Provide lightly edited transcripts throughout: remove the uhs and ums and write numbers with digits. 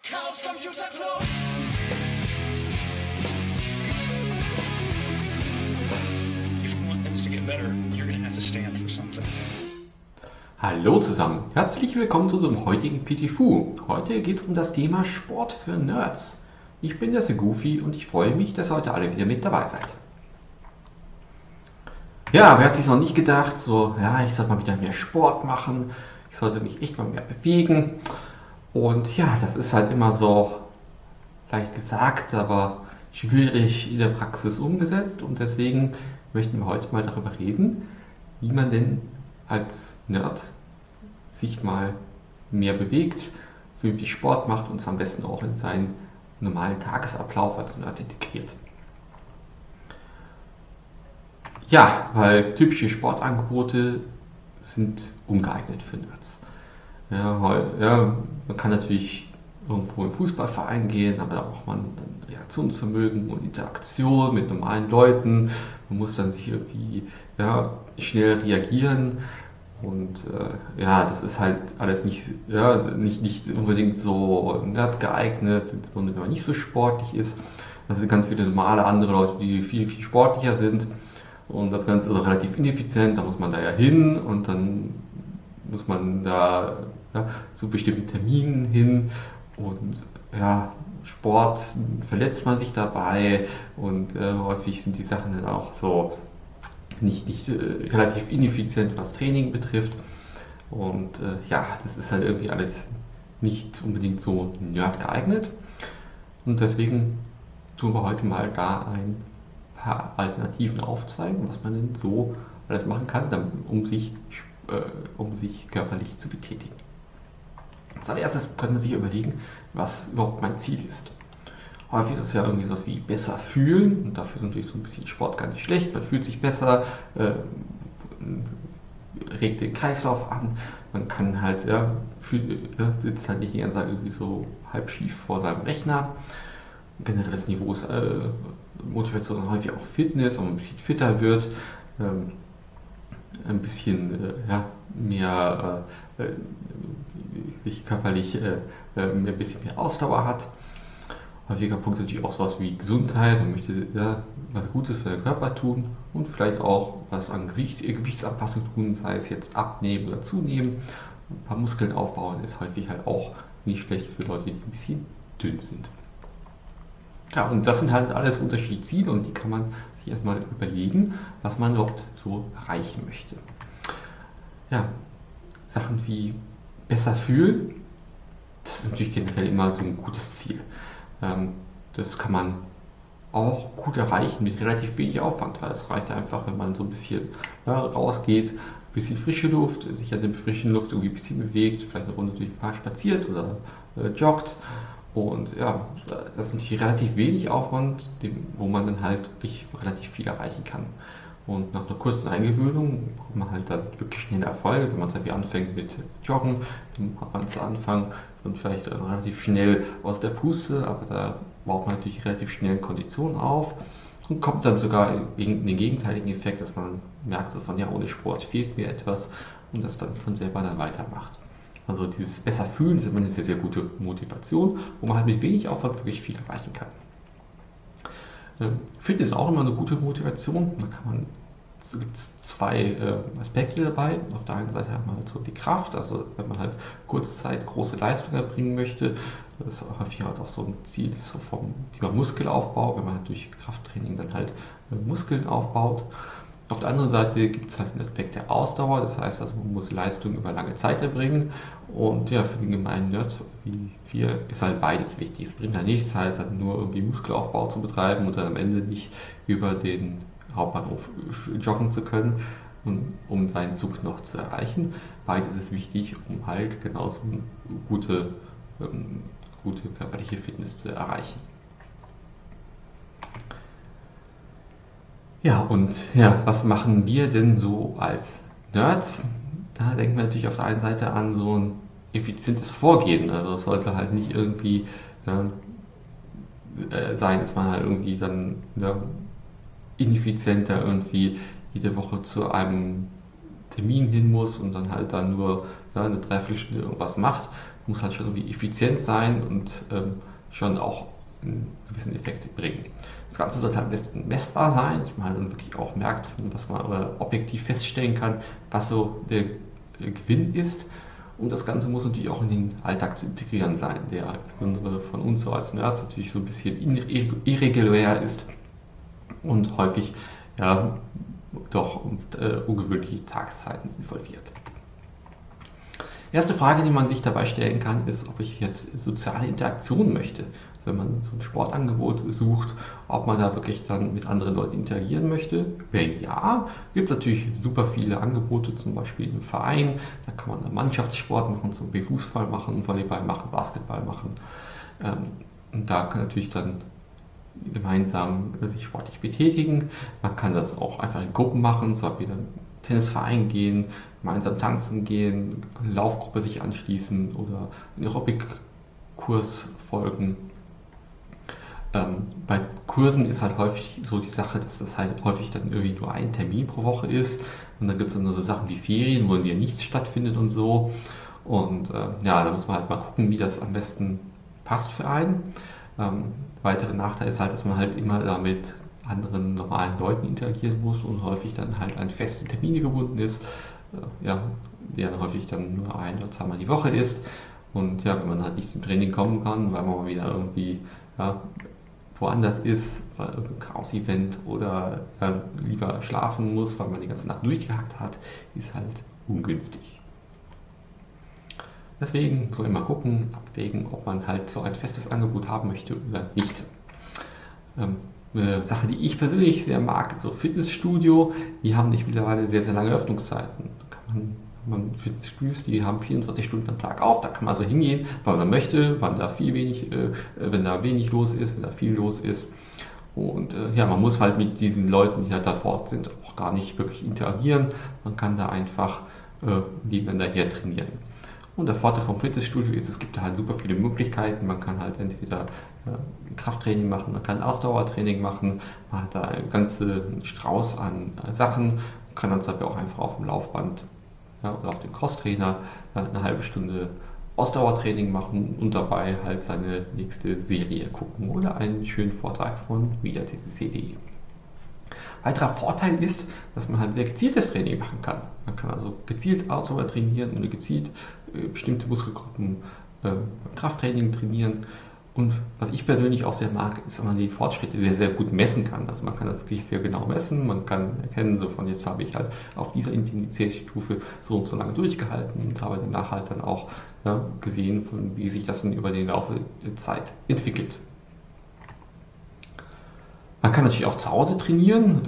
Chaos Computer Club. If you want things to get better, you're going to have to stand for something. Hallo zusammen, herzlich willkommen zu unserem heutigen PTFU. Heute geht es um das Thema Sport für Nerds. Ich bin der Goofy und ich freue mich, dass ihr heute alle wieder mit dabei seid. Ja, wer hat sich noch nicht gedacht, ich sollte mal wieder mehr Sport machen, ich sollte mich echt mal mehr bewegen. Und ja, das ist halt immer so leicht gesagt, aber schwierig in der Praxis umgesetzt. Und deswegen möchten wir heute mal darüber reden, wie man denn als Nerd sich mal mehr bewegt, viel Sport macht und es am besten auch in seinen normalen Tagesablauf als Nerd integriert. Ja, weil typische Sportangebote sind ungeeignet für Nerds. Man kann natürlich irgendwo im Fußballverein gehen, aber da braucht man dann Reaktionsvermögen und Interaktion mit normalen Leuten. Man muss dann sich irgendwie schnell reagieren und das ist halt alles nicht unbedingt so nerd geeignet, wenn man nicht so sportlich ist. Das sind ganz viele normale andere Leute, die viel sportlicher sind und das Ganze ist auch relativ ineffizient. Da muss man da ja hin und dann muss man da zu bestimmten Terminen hin und Sport verletzt man sich dabei und häufig sind die Sachen dann auch so nicht relativ ineffizient, was Training betrifft und das ist halt irgendwie alles nicht unbedingt so nerd geeignet und deswegen tun wir heute mal da ein paar Alternativen aufzeigen, was man denn so alles machen kann, um sich körperlich zu betätigen. Als allererstes kann man sich überlegen, was überhaupt mein Ziel ist. Häufig ist es ja irgendwie sowas wie besser fühlen und dafür ist natürlich so ein bisschen Sport gar nicht schlecht. Man fühlt sich besser, regt den Kreislauf an, man kann halt, sitzt halt nicht die ganze Zeit irgendwie so halb schief vor seinem Rechner. Generelles Niveau ist Motivation häufig auch Fitness, wo man ein bisschen fitter wird. Ein bisschen mehr sich körperlich ein bisschen mehr Ausdauer hat. Häufiger Punkt ist natürlich auch sowas wie Gesundheit. Man möchte was Gutes für den Körper tun und vielleicht auch was an Gewichtsanpassung tun, sei es jetzt abnehmen oder zunehmen. Ein paar Muskeln aufbauen ist häufig halt auch nicht schlecht für Leute, die ein bisschen dünn sind. Ja, und das sind halt alles unterschiedliche Ziele und die kann man sich erstmal überlegen, was man überhaupt so erreichen möchte. Ja, Sachen wie besser fühlen, das ist natürlich generell immer so ein gutes Ziel. Das kann man auch gut erreichen mit relativ wenig Aufwand, weil es reicht einfach, wenn man so ein bisschen rausgeht, ein bisschen frische Luft, sich an der frischen Luft irgendwie ein bisschen bewegt, vielleicht eine Runde durch den Park spaziert oder joggt. Und das ist natürlich relativ wenig Aufwand, wo man dann halt wirklich relativ viel erreichen kann. Und nach einer kurzen Eingewöhnung bekommt man halt dann wirklich schnelle Erfolge. Wenn man zum Beispiel anfängt mit Joggen, dann hat man zu Anfang und vielleicht relativ schnell aus der Puste, aber da baut man natürlich relativ schnell Konditionen auf und kommt dann sogar in den gegenteiligen Effekt, dass man merkt, ohne Sport fehlt mir etwas und das dann von selber dann weitermacht. Also dieses besser fühlen ist immer eine sehr, sehr gute Motivation, wo man halt mit wenig Aufwand wirklich viel erreichen kann. Fitness ist auch immer eine gute Motivation. Es gibt zwei Aspekte dabei. Auf der einen Seite hat man halt so die Kraft, also wenn man halt kurze Zeit große Leistungen erbringen möchte. Das ist häufig halt auch so ein Ziel, ist so vom Thema Muskelaufbau, wenn man halt durch Krafttraining dann halt Muskeln aufbaut. Auf der anderen Seite gibt es halt den Aspekt der Ausdauer, das heißt, also man muss Leistung über lange Zeit erbringen und für den gemeinen Nerds wie wir ist halt beides wichtig. Es bringt halt nichts, halt dann nur irgendwie Muskelaufbau zu betreiben und dann am Ende nicht über den Hauptbahnhof joggen zu können, um seinen Zug noch zu erreichen. Beides ist wichtig, um halt genauso eine gute körperliche Fitness zu erreichen. Was machen wir denn so als Nerds? Da denken wir natürlich auf der einen Seite an so ein effizientes Vorgehen. Also es sollte halt nicht irgendwie sein, dass man halt irgendwie dann ineffizienter irgendwie jede Woche zu einem Termin hin muss und dann halt nur eine Dreiviertelstunde irgendwas macht. muss halt schon irgendwie effizient sein und schon auch einen gewissen Effekt bringen. Das Ganze sollte am besten messbar sein, dass man halt dann wirklich auch merkt, was man objektiv feststellen kann, was so der Gewinn ist. Und das Ganze muss natürlich auch in den Alltag zu integrieren sein, der insbesondere von uns so als Nerds natürlich so ein bisschen irregulär ist und häufig ja doch ungewöhnliche Tageszeiten involviert. Erste Frage, die man sich dabei stellen kann, ist, ob ich jetzt soziale Interaktion möchte. Also wenn man so ein Sportangebot sucht, ob man da wirklich dann mit anderen Leuten interagieren möchte. Wenn ja, gibt es natürlich super viele Angebote, zum Beispiel im Verein. Da kann man dann Mannschaftssport machen, zum Beispiel Fußball machen, Volleyball machen, Basketball machen. Und da kann natürlich dann gemeinsam sich sportlich betätigen. Man kann das auch einfach in Gruppen machen, zum Beispiel dann Tennisverein gehen, gemeinsam tanzen gehen, eine Laufgruppe sich anschließen oder einen Aerobic-Kurs folgen. Bei Kursen ist halt häufig so die Sache, dass das halt häufig dann irgendwie nur ein Termin pro Woche ist und dann gibt es dann nur so Sachen wie Ferien, wo ja nichts stattfindet und so. Und ja, da muss man halt mal gucken, wie das am besten passt für einen. Weitere Nachteil ist halt, dass man halt immer damit anderen normalen Leuten interagieren muss und häufig dann halt an feste Termine gebunden ist, ja, der dann häufig dann nur ein oder zweimal die Woche ist. Und ja, wenn man halt nicht zum Training kommen kann, weil man mal wieder irgendwie ja, woanders ist, bei irgendeinem Chaos-Event oder lieber schlafen muss, weil man die ganze Nacht durchgehackt hat, ist halt ungünstig. Deswegen soll immer gucken, abwägen, ob man halt so ein festes Angebot haben möchte oder nicht. Eine Sache, die ich persönlich sehr mag, so Fitnessstudio, die haben nicht mittlerweile sehr, sehr lange Öffnungszeiten. Da kann man Fitnessstudios, die haben 24 Stunden am Tag auf, da kann man also hingehen, wann man möchte, wann da wenn da wenig los ist, wenn da viel los ist. Und ja, man muss halt mit diesen Leuten, die halt da vor Ort sind, auch gar nicht wirklich interagieren. Man kann da einfach nebeneinander her trainieren. Und der Vorteil vom Fitnessstudio ist, es gibt da halt super viele Möglichkeiten. Man kann halt entweder Krafttraining machen, man kann Ausdauertraining machen, man hat da einen ganzen Strauß an Sachen, man kann dann zum Beispiel auch einfach auf dem Laufband oder auf dem Crosstrainer eine halbe Stunde Ausdauertraining machen und dabei halt seine nächste Serie gucken oder einen schönen Vortrag von WIATTC.de. Weiterer Vorteil ist, dass man halt sehr gezieltes Training machen kann. Man kann also gezielt Ausdauer trainieren und gezielt bestimmte Muskelgruppen Krafttraining trainieren. Und was ich persönlich auch sehr mag, ist, dass man die Fortschritte sehr, sehr gut messen kann. Also man kann das wirklich sehr genau messen. Man kann erkennen, so von jetzt habe ich halt auf dieser Intensitätsstufe so und so lange durchgehalten und habe danach halt dann auch gesehen, wie sich das dann über den Laufe der Zeit entwickelt. Man kann natürlich auch zu Hause trainieren.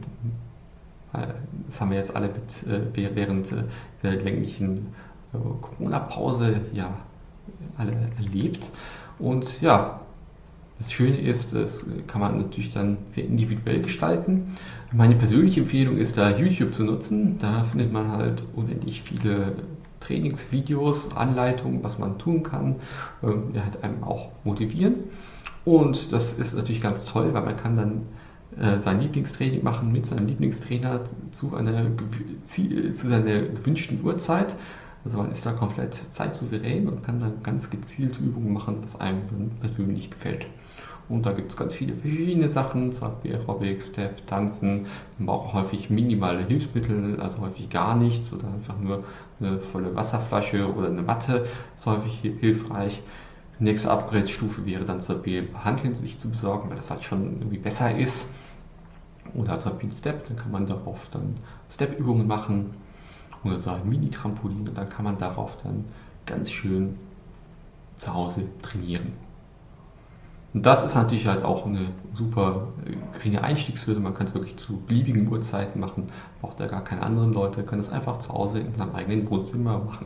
Das haben wir jetzt alle während der länglichen Corona-Pause ja alle erlebt. Und ja, das Schöne ist, das kann man natürlich dann sehr individuell gestalten. Meine persönliche Empfehlung ist da YouTube zu nutzen. Da findet man halt unendlich viele Trainingsvideos, Anleitungen, was man tun kann. Der hat einem auch motivieren. Und das ist natürlich ganz toll, weil man kann dann sein Lieblingstraining machen mit seinem Lieblingstrainer zu seiner gewünschten Uhrzeit. Also man ist da komplett zeitsouverän und kann dann ganz gezielt Übungen machen, was einem dann persönlich gefällt. Und da gibt es ganz viele verschiedene Sachen, zum Beispiel Aerobic, Step, Tanzen. Man braucht häufig minimale Hilfsmittel, also häufig gar nichts oder einfach nur eine volle Wasserflasche oder eine Matte. Das ist häufig hilfreich. Die nächste Upgrade-Stufe wäre dann zum Beispiel Hanteln sich zu besorgen, weil das halt schon irgendwie besser ist. Oder zum Beispiel ein Step, dann kann man darauf dann Step-Übungen machen. Oder so ein Mini-Trampolin und dann kann man darauf dann ganz schön zu Hause trainieren. Und das ist natürlich halt auch eine super geringe Einstiegshürde. Man kann es wirklich zu beliebigen Uhrzeiten machen, braucht da gar keine anderen Leute, kann es einfach zu Hause in seinem eigenen Wohnzimmer machen.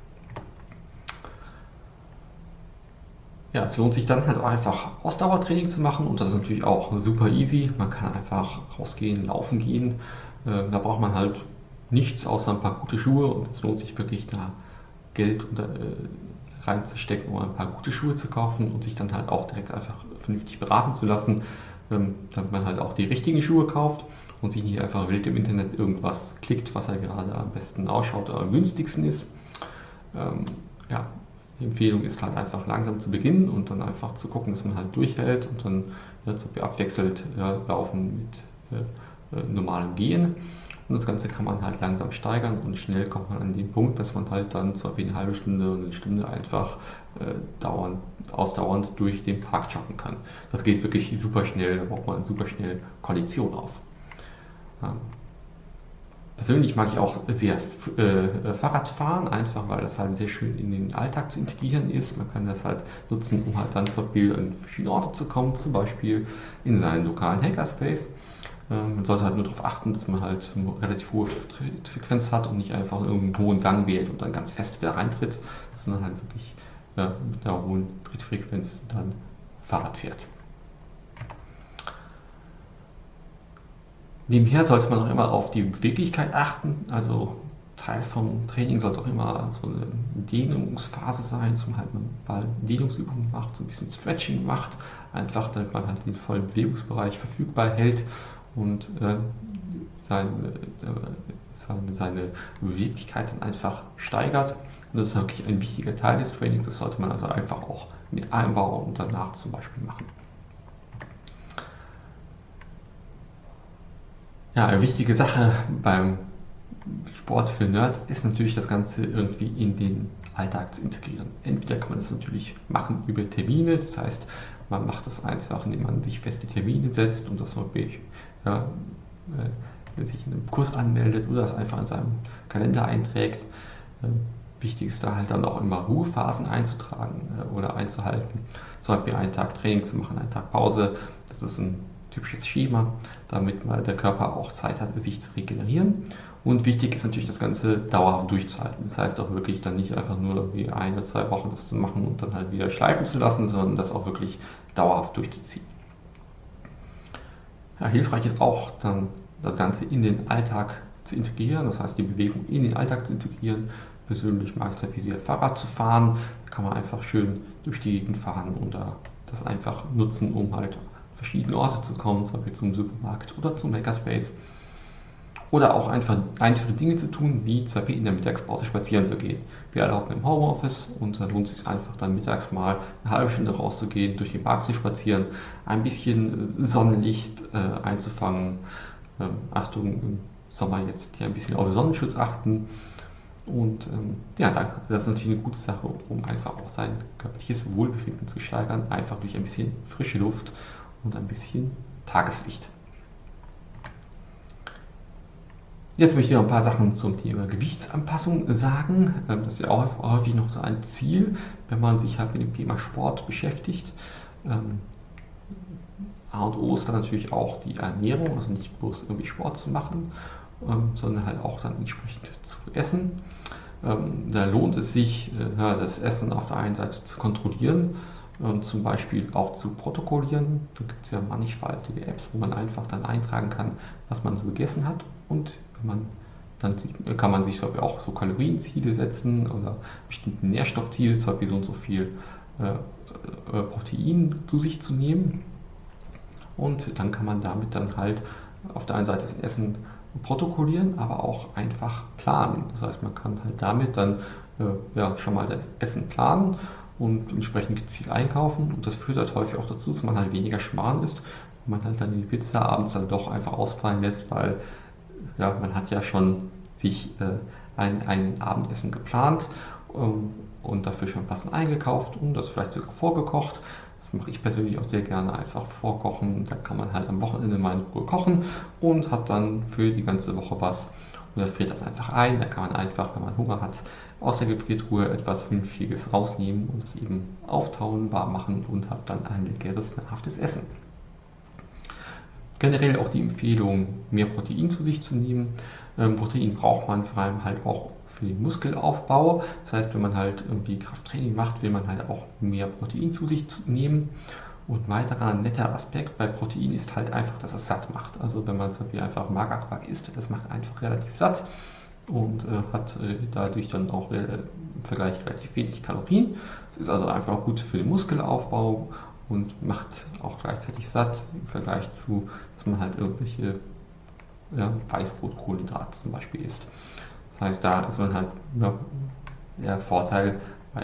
Ja, es lohnt sich dann halt auch einfach Ausdauertraining zu machen und das ist natürlich auch super easy. Man kann einfach rausgehen, laufen gehen. Da braucht man halt nichts außer ein paar gute Schuhe und es lohnt sich wirklich da Geld reinzustecken, um ein paar gute Schuhe zu kaufen und sich dann halt auch direkt einfach vernünftig beraten zu lassen, damit man halt auch die richtigen Schuhe kauft und sich nicht einfach wild im Internet irgendwas klickt, was halt gerade am besten ausschaut oder am günstigsten ist. Ja, Die Empfehlung ist halt einfach langsam zu beginnen und dann einfach zu gucken, dass man halt durchhält und dann abwechselt laufen mit normalem Gehen. Und das Ganze kann man halt langsam steigern und schnell kommt man an den Punkt, dass man halt dann zwar wie eine halbe Stunde und eine Stunde einfach ausdauernd durch den Park joggen kann. Das geht wirklich super schnell, da braucht man super schnell Kondition auf. Persönlich mag ich auch sehr Fahrradfahren, einfach weil das halt sehr schön in den Alltag zu integrieren ist. Man kann das halt nutzen, um halt dann zum Beispiel an verschiedene Orte zu kommen, zum Beispiel in seinen lokalen Hackerspace. Man sollte halt nur darauf achten, dass man halt eine relativ hohe Trittfrequenz hat und nicht einfach irgendeinen hohen Gang wählt und dann ganz fest wieder reintritt, sondern halt wirklich mit einer hohen Trittfrequenz dann Fahrrad fährt. Nebenher sollte man auch immer auf die Beweglichkeit achten, also Teil vom Training sollte auch immer so eine Dehnungsphase sein, dass man halt ein paar Dehnungsübungen macht, so ein bisschen Stretching macht, einfach damit man halt den vollen Bewegungsbereich verfügbar hält und seine Beweglichkeit dann einfach steigert. Und das ist wirklich ein wichtiger Teil des Trainings, das sollte man also einfach auch mit einbauen und danach zum Beispiel machen. Ja, eine wichtige Sache beim Sport für Nerds ist natürlich das Ganze irgendwie in den Alltag zu integrieren. Entweder kann man das natürlich machen über Termine, das heißt, man macht das einfach, indem man sich feste Termine setzt und das wirklich sich in einem Kurs anmeldet oder das einfach in seinem Kalender einträgt. Wichtig ist da halt dann auch immer Ruhephasen einzutragen oder einzuhalten. Zum Beispiel einen Tag Training zu machen, einen Tag Pause. Das ist ein typisches Schema, damit mal der Körper auch Zeit hat, sich zu regenerieren. Und wichtig ist natürlich das Ganze dauerhaft durchzuhalten. Das heißt auch wirklich dann nicht einfach nur irgendwie 1 oder 2 Wochen das zu machen und dann halt wieder schleifen zu lassen, sondern das auch wirklich dauerhaft durchzuziehen. Ja, hilfreich ist auch dann das Ganze in den Alltag zu integrieren, das heißt die Bewegung in den Alltag zu integrieren. Persönlich mag ich sehr viel Fahrrad zu fahren, da kann man einfach schön durch die Gegend fahren und das einfach nutzen, um halt verschiedene Orte zu kommen, zum Beispiel zum Supermarkt oder zum Makerspace. Oder auch einfach einfache Dinge zu tun, wie zum Beispiel in der Mittagspause spazieren zu gehen. Wir alle hocken im Homeoffice und da lohnt es sich einfach dann mittags mal eine halbe Stunde rauszugehen, durch den Park zu spazieren, ein bisschen Sonnenlicht einzufangen. Achtung, im Sommer jetzt hier ein bisschen auf Sonnenschutz achten. Und das ist natürlich eine gute Sache, um einfach auch sein körperliches Wohlbefinden zu steigern, einfach durch ein bisschen frische Luft und ein bisschen Tageslicht. Jetzt möchte ich noch ein paar Sachen zum Thema Gewichtsanpassung sagen. Das ist ja auch häufig noch so ein Ziel, wenn man sich halt mit dem Thema Sport beschäftigt. A und O ist dann natürlich auch die Ernährung, also nicht bloß irgendwie Sport zu machen, sondern halt auch dann entsprechend zu essen. Da lohnt es sich, das Essen auf der einen Seite zu kontrollieren, zum Beispiel auch zu protokollieren. Da gibt es ja mannigfaltige Apps, wo man einfach dann eintragen kann, was man so gegessen hat. Und dann kann man sich zum Beispiel auch so Kalorienziele setzen oder bestimmte Nährstoffziele, zum Beispiel so und so viel Protein zu sich zu nehmen. Und dann kann man damit dann halt auf der einen Seite das Essen protokollieren, aber auch einfach planen. Das heißt, man kann halt damit dann schon mal das Essen planen und entsprechend gezielt einkaufen. Und das führt halt häufig auch dazu, dass man halt weniger Schmarrn isst und man halt dann die Pizza abends dann doch einfach ausfallen lässt, weil man hat ja schon sich ein Abendessen geplant und dafür schon passend eingekauft und das vielleicht sogar vorgekocht. Das mache ich persönlich auch sehr gerne, einfach vorkochen. Da kann man halt am Wochenende mal in Ruhe kochen und hat dann für die ganze Woche was. Und dann friert das einfach ein. Da kann man einfach, wenn man Hunger hat, aus der Gefriertruhe etwas Vernünftiges rausnehmen und es eben auftauen, warm machen und hat dann ein leckeres, nahrhaftes Essen. Generell auch die Empfehlung, mehr Protein zu sich zu nehmen. Protein braucht man vor allem halt auch für den Muskelaufbau. Das heißt, wenn man halt irgendwie Krafttraining macht, will man halt auch mehr Protein zu sich nehmen. Und ein weiterer netter Aspekt bei Protein ist halt einfach, dass es satt macht. Also wenn man zum Beispiel einfach Magerquark isst, das macht einfach relativ satt und hat dadurch dann auch im Vergleich relativ wenig Kalorien. Es ist also einfach gut für den Muskelaufbau und macht auch gleichzeitig satt im Vergleich zu, dass man halt irgendwelche Weißbrotkohlenhydrate zum Beispiel isst. Das heißt, da ist man halt der Vorteil bei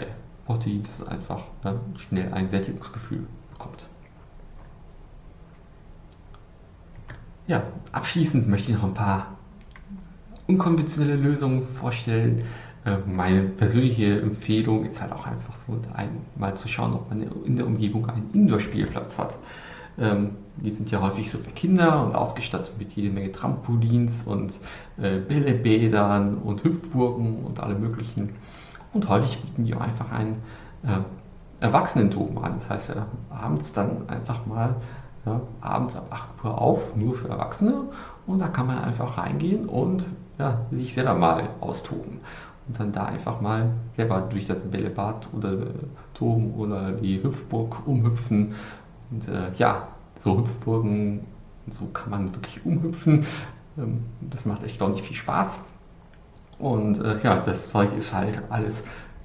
Protein, dass es einfach schnell ein Sättigungsgefühl bekommt. Ja, abschließend möchte ich noch ein paar unkonventionelle Lösungen vorstellen. Meine persönliche Empfehlung ist halt auch einfach so, mal zu schauen, ob man in der Umgebung einen Indoor-Spielplatz hat. Die sind ja häufig so für Kinder und ausgestattet mit jede Menge Trampolins und Bällebädern und Hüpfburgen und alle möglichen. Und häufig bieten die auch einfach einen Erwachsenentoben an. Das heißt, abends dann einfach mal abends ab 8 Uhr auf, nur für Erwachsene. Und da kann man einfach reingehen und sich selber mal austoben. Und dann da einfach mal selber durch das Bällebad oder toben oder die Hüpfburg umhüpfen. Und so Hüpfburgen, so kann man wirklich umhüpfen. Das macht echt ordentlich viel Spaß. Und das Zeug ist halt alles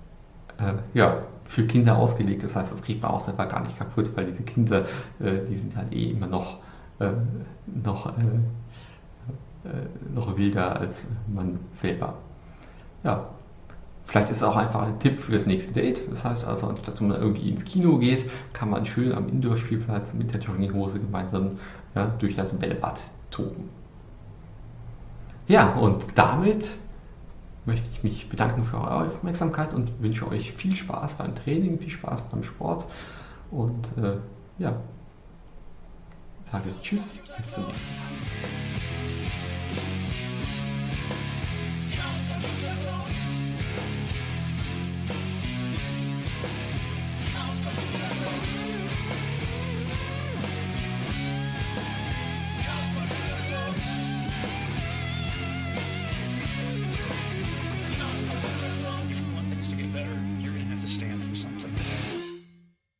für Kinder ausgelegt. Das heißt, das kriegt man auch selber gar nicht kaputt, weil diese Kinder, die sind halt immer noch wilder als man selber. Ja, vielleicht ist es auch einfach ein Tipp für das nächste Date. Das heißt also, anstatt dass man irgendwie ins Kino geht, kann man schön am Indoor-Spielplatz mit der Jogginghose gemeinsam durch das Bällebad toben. Ja, und damit möchte ich mich bedanken für eure Aufmerksamkeit und wünsche euch viel Spaß beim Training, viel Spaß beim Sport und sage Tschüss, bis zum nächsten Mal.